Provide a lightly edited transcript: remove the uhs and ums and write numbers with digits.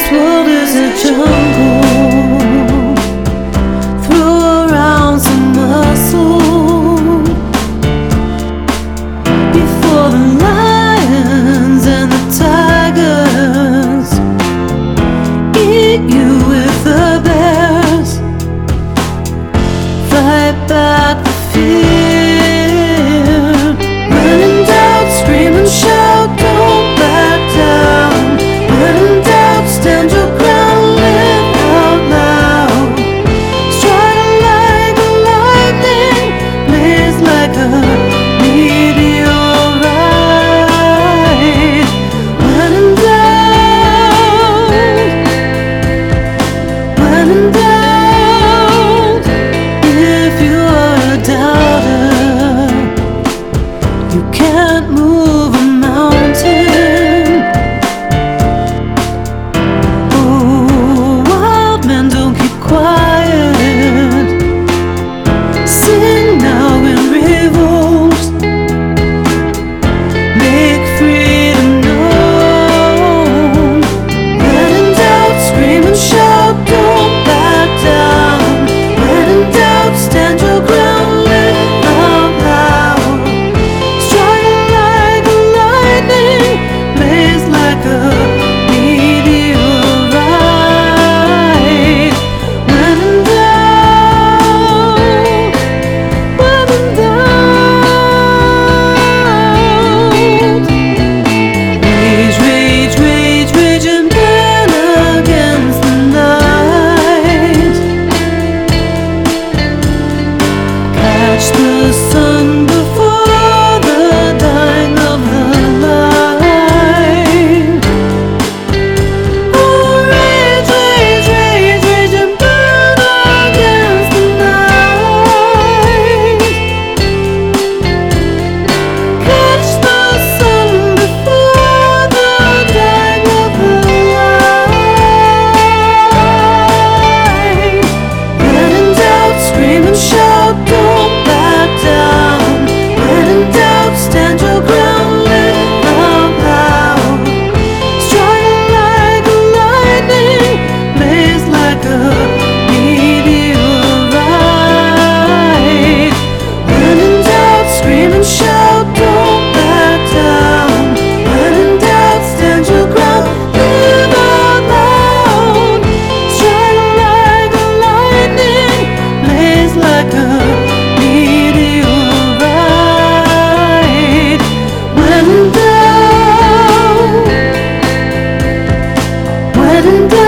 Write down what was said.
This world is a jungle. Throw around some muscle before the lions and the tigers eat you with the bears. Fight back the fear. When in doubt, scream and shout, don't back down. When in doubt, stand your ground, live out loud. Strike like a lightning, blaze like a meteorite. When in doubt, when in doubt, if you are a doubter, you can't move a mountain. Oh, wild men, don't keep quiet. Sing now in revolt. Make freedom known. When in doubt, scream and shout, don't back down. When in doubt, stand your ground, live out loud. Strike like a lightning, blaze like a meteorite. When in doubt, when in doubt, rage, rage, rage, rage and burn against the night. Catch the sun before the dying of the light. Oh, rage, rage, rage, rage and burn against the night. Catch the sun before the dying of the light. When in doubt, scream and shout, don't back down. When in doubt, stand your ground, live out loud. Strike like a lightning, blaze like a meteorite. When in doubt, scream and shout, don't back down. When in doubt, stand your ground, live out loud. Strike like a lightning, blaze like a meteorite. When in doubt, when in doubt.